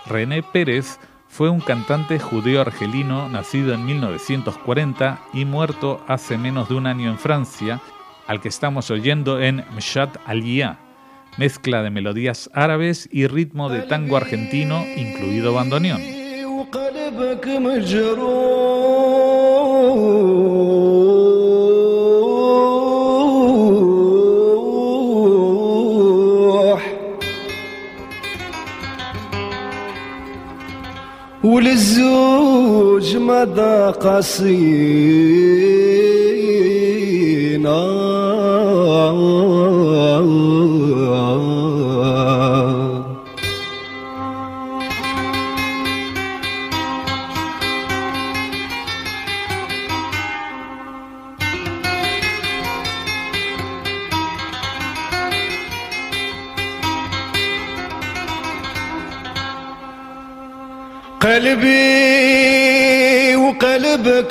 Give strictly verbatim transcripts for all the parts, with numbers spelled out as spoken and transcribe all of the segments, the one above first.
René Pérez fue un cantante judío argelino nacido en mil novecientos cuarenta y muerto hace menos de un año en Francia, al que estamos oyendo en Mshat Aliyah, mezcla de melodías árabes y ritmo de tango argentino, incluido bandoneón. وللزوج مدى قصينا قلبي وقلبك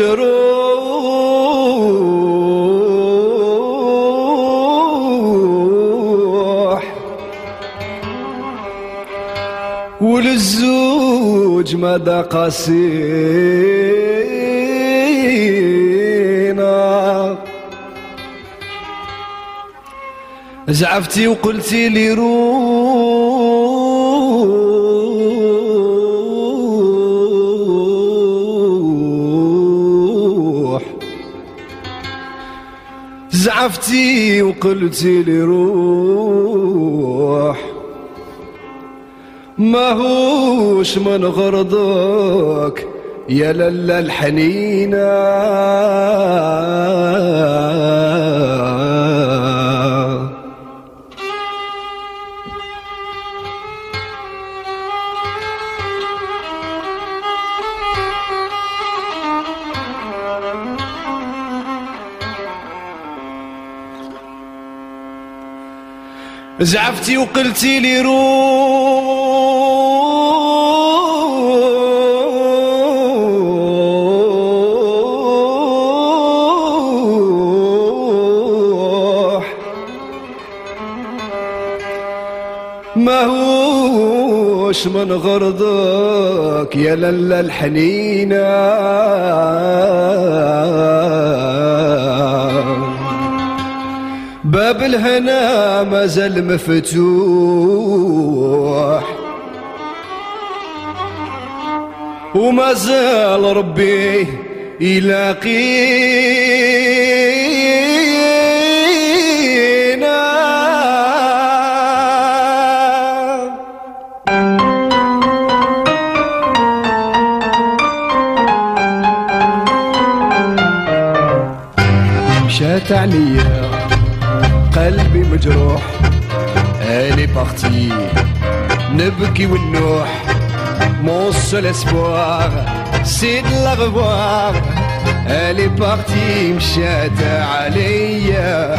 مجروح وللزوج مدى قاسينا زعفتي وقلتي لي روح زعفتي وقلتي لي روح ماهوش من غرضك يا للا الحنينة زعفتي وقلتي لي روح ماهوش من غرضك يا للا الحنينة باب الهنا مازال مفتوح ومازال ربي يلاقينا مشات عليا قلبي مجروح elle est partie نبكي ونوح mon seul espoir c'est de la revoir elle est partie مشات عليا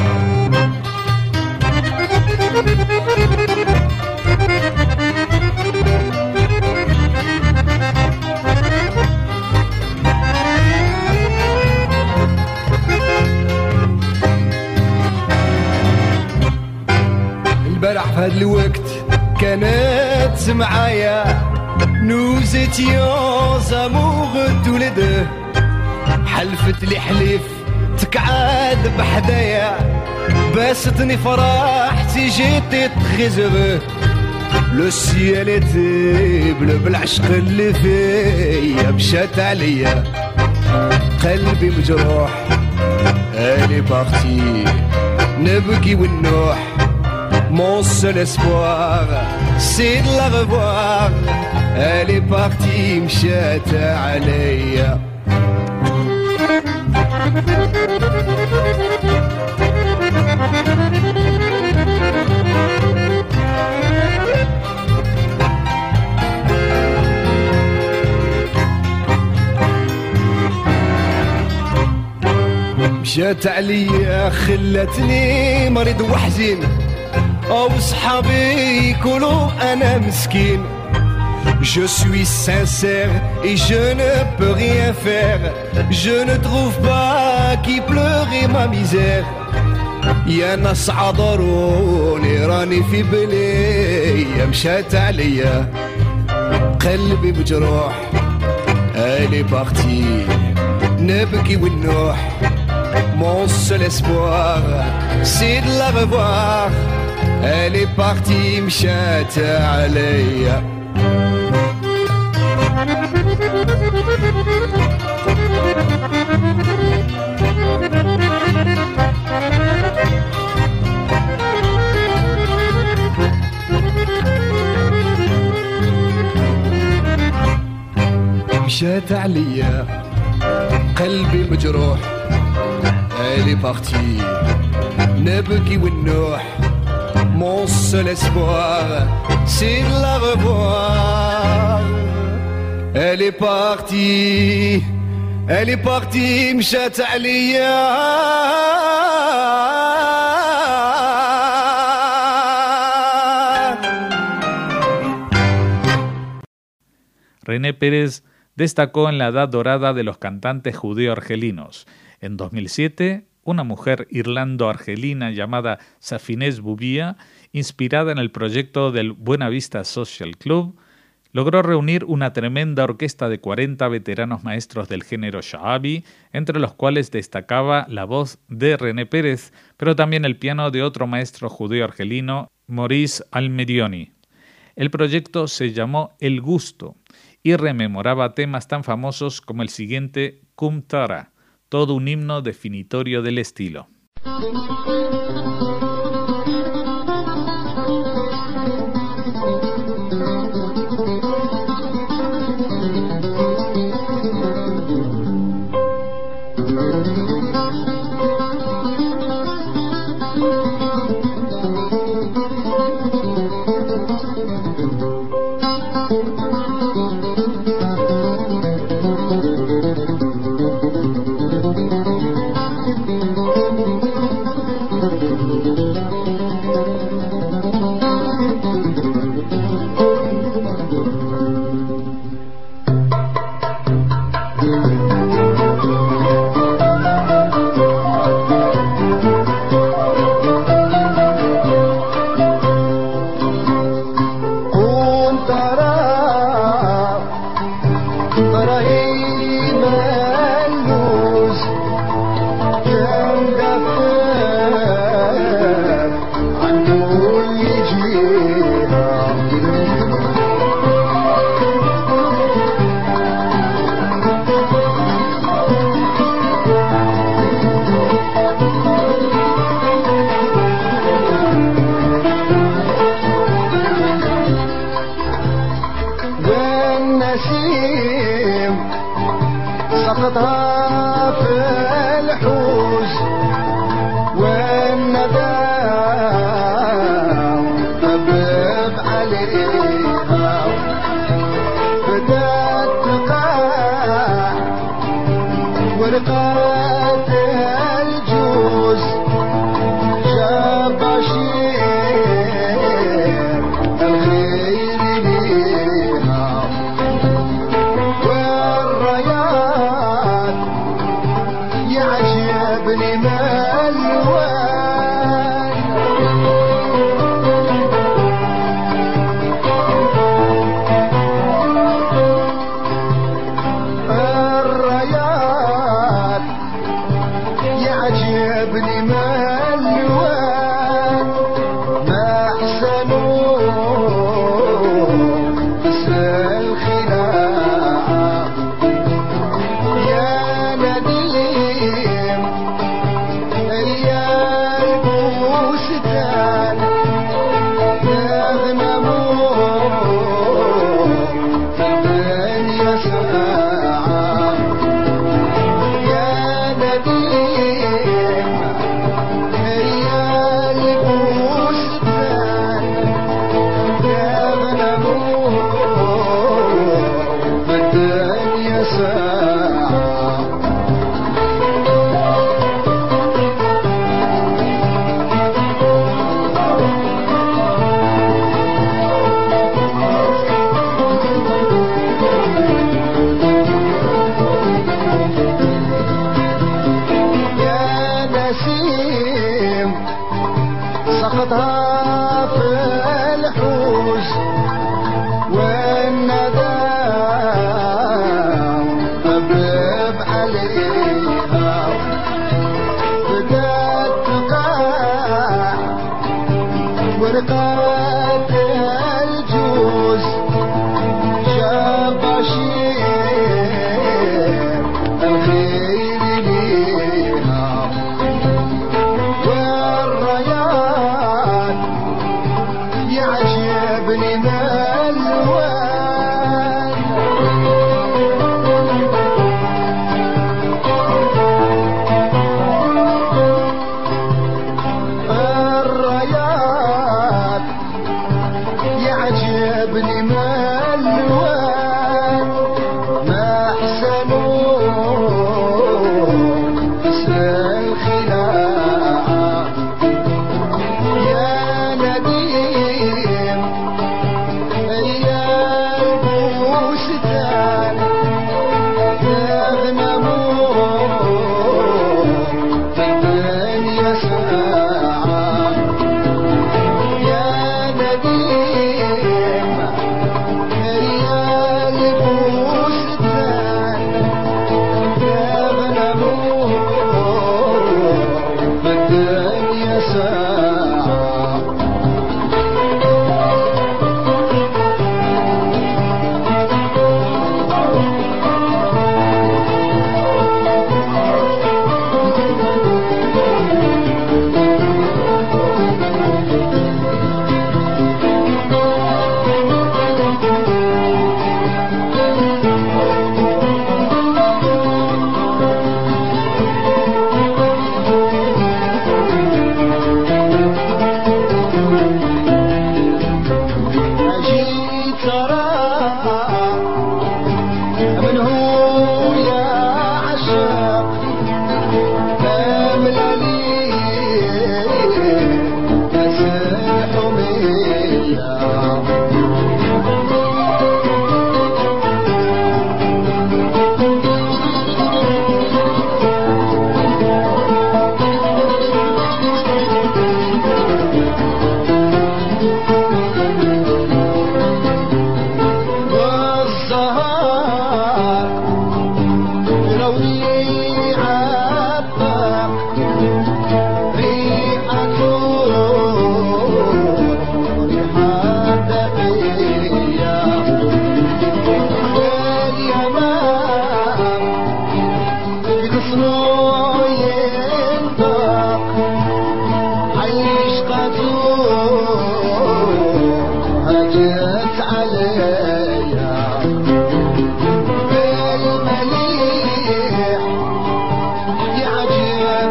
البارح في هاد الوقت كانت معايا nous étions amoureux tous les deux حلفت لي حليف تقعد بحدايا باستني فرحتي جيتي très heureux le ciel était bleu بالعشق اللي فيا مشات عليا قلبي مجروح elle est partie نبكي ونوح mon seul espoir c'est de la revoir elle est partie مشات عليا مشات عليا خلتني مريض وحزين أو صحابي يقولوا أنا مسكين Je suis sincère et je ne peux rien faire Je ne trouve pas qui pleurer ma misère يا ناس عذروني راني في بلي مشات عليا قلبي مجروح elle est partie نبكي ونوح mon seul espoir c'est de la revoir elle est partie مشات عليا مشات عليا قلبي مجروح elle est partie نبكي ونوح mon seul espoir c'est de la revoir elle est partie elle est partie مشات عليا René Pérez destacó en la edad dorada de los cantantes judeo-argelinos. En dos mil siete, una mujer irlando-argelina llamada Safinez Boubia, inspirada en el proyecto del Buena Vista Social Club, logró reunir una tremenda orquesta de cuarenta veteranos maestros del género sha'abi, entre los cuales destacaba la voz de René Pérez, pero también el piano de otro maestro judeo-argelino, Maurice Almerioni. El proyecto se llamó El Gusto y rememoraba temas tan famosos como el siguiente Kum Tara, todo un himno definitorio del estilo. سقطها في الحوش والندى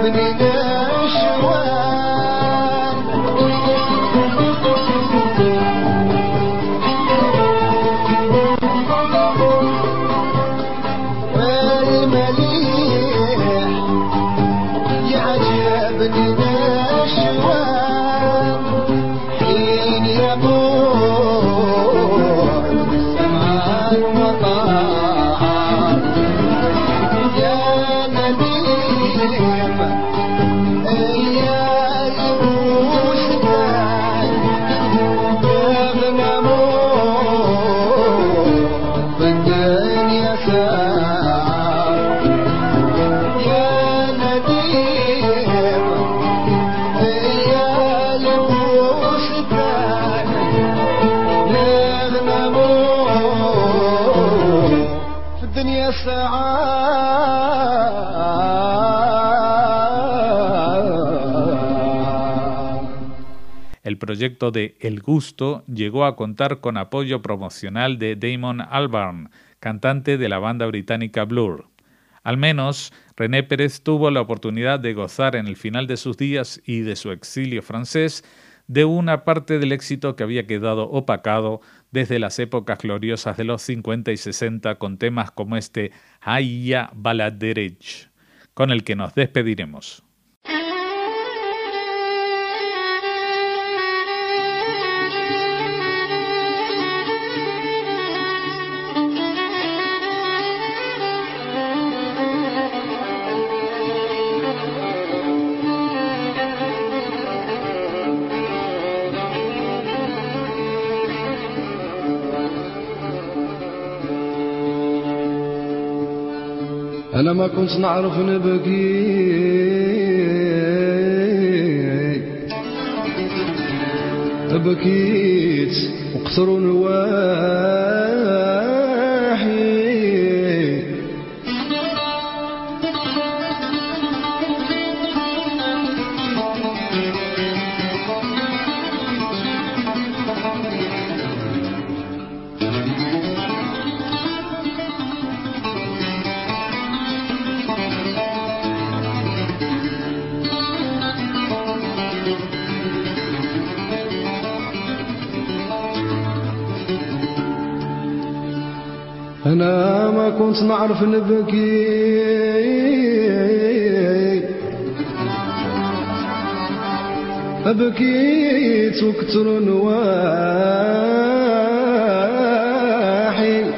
جابني نشوان المليح يعجبني نشوان حين يقول سمع المطار يا نديم يا يبوسدان ابن امور بالدنيا سار يا نديم يا يبوسدان ابن امور في الدنيا El proyecto de El Gusto llegó a contar con apoyo promocional de Damon Albarn, cantante de la banda británica Blur. Al menos, René Pérez tuvo la oportunidad de gozar en el final de sus días y de su exilio francés de una parte del éxito que había quedado opacado desde las épocas gloriosas de los cincuenta y sesenta con temas como este Hayya Baladerech, con el que nos despediremos. أنا ما كنت نعرف نبكي بكيت وقصر نواحي أنا ما كنت نعرف نبكي بكيت وكتر نواحي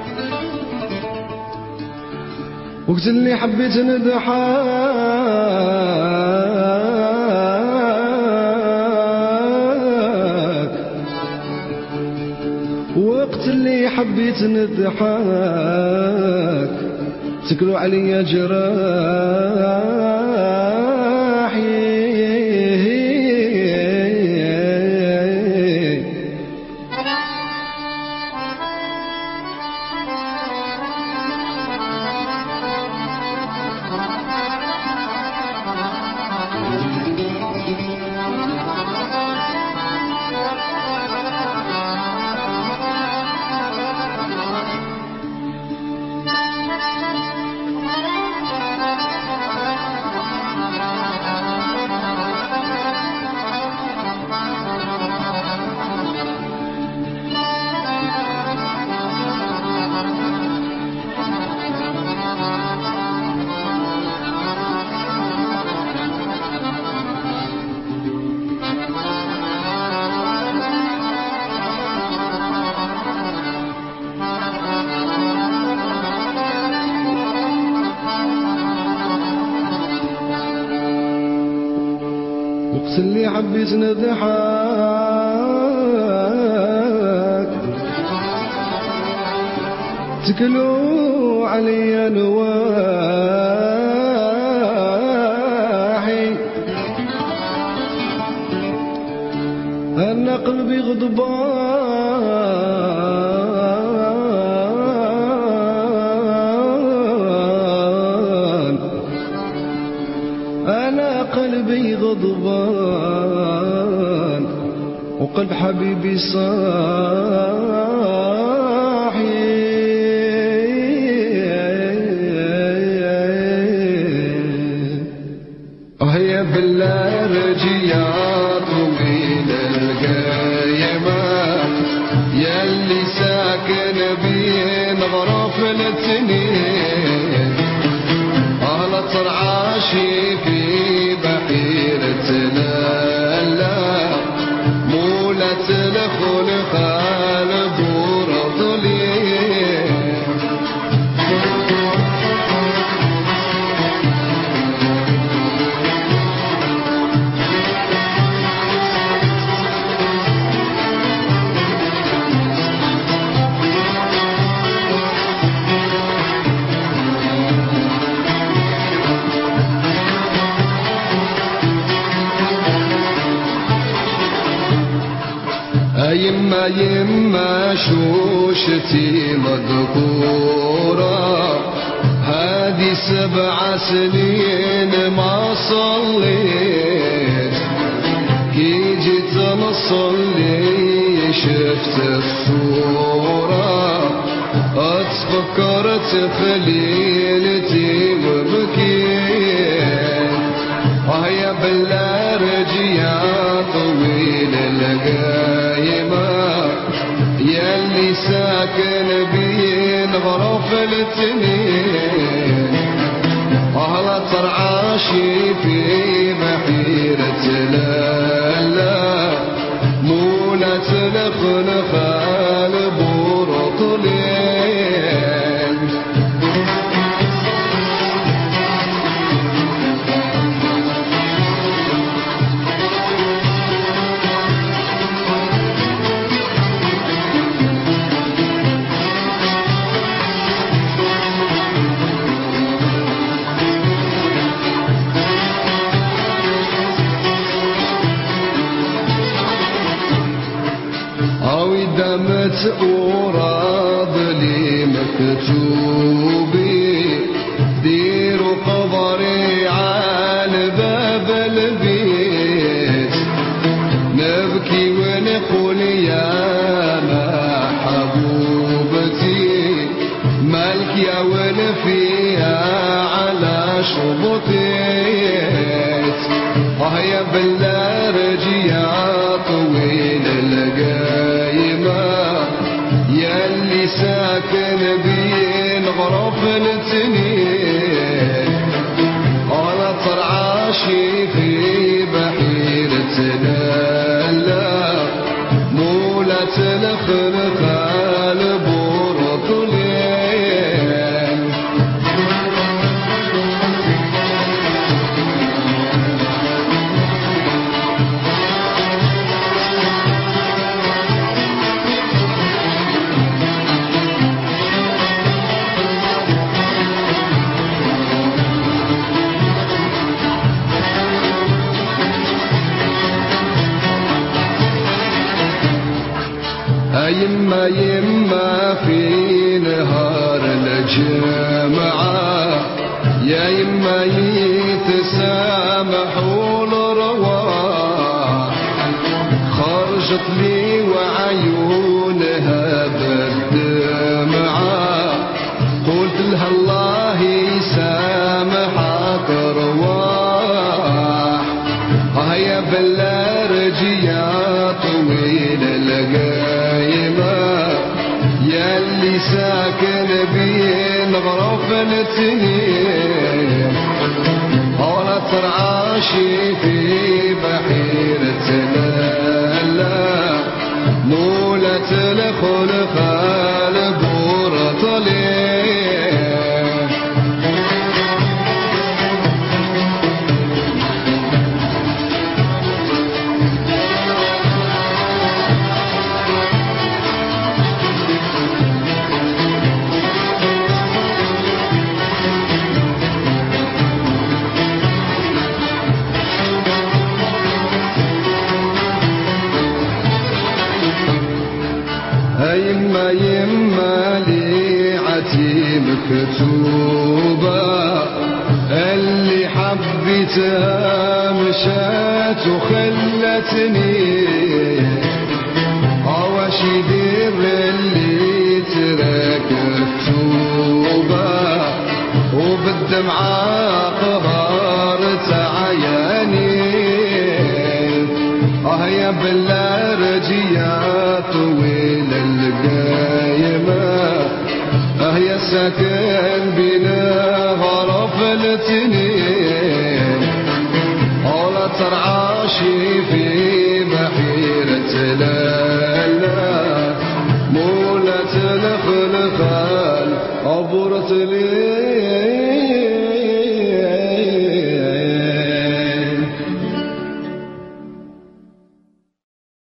وقت اللي حبيت نضحك وقت اللي حبيت نضحك سكروا عليا جراحي اللي حبيت نضحك تكلوا عليا نواحي أنا قلبي غضبان أنا قلبي غضبان وقلب حبيبي صاحي هيا بالله رجيات ومين القايمة ياللي ساكن بين غرف التنين على طرعاشي في بحيرة لالا مولة الخلق البور ضليل يما يما شوشتي مذكورة هذه سبع سنين ما صليت كي جيت نصلي شفت الصورة اتفكرت في ليلتي وبكيت وهي بالله رجيا طويل القايمة ياللي ساكن بين غرف التنين أهل طرعاشي في بحيرة لالا مولة الخلخال بورطلين دمت أوراد لي مكتوبي ديروا قبري على باب البيت نبكي ونقول يا محبوبتي مالك يا ول فيها على شبطيت اه يا بالله رجيا طويل القايمة ياللي ساكن بين غرف التنين على طرعاشي في بحيرة لالا مولة الخلخال بورطلين يما يما في نهار الجمعة يا يما يتسامحوا الرواح خرجت لي وعيونها بالدمعة قلت لها الله يسامحك رواح هيا بالله رجيا طويل القايمة ياللي ساكن بين غرف التنين ولا ترعاشي في بحيرة لالا مولة الخلخال بورطلين يما يما ليعتي مكتوبة اللي حبيتها مشات وخلتني عواش يدير اللي ترك التوبة وبالدمعة قرار تعيش عياني اه يا بلا رجيا طويل القايمة اه يا ساكن بنا غرف التنين ولا ترعاشي في بحيرة لالا مولة الخلخال عبرت لي